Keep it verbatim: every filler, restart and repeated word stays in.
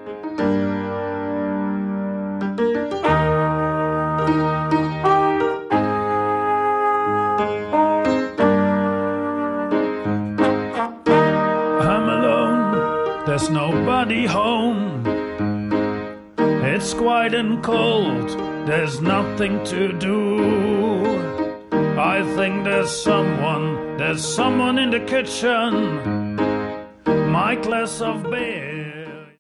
I'm alone, there's nobody home. It's quiet and cold, there's nothing to do. I think there's someone, there's someone in the kitchen. My glass of beer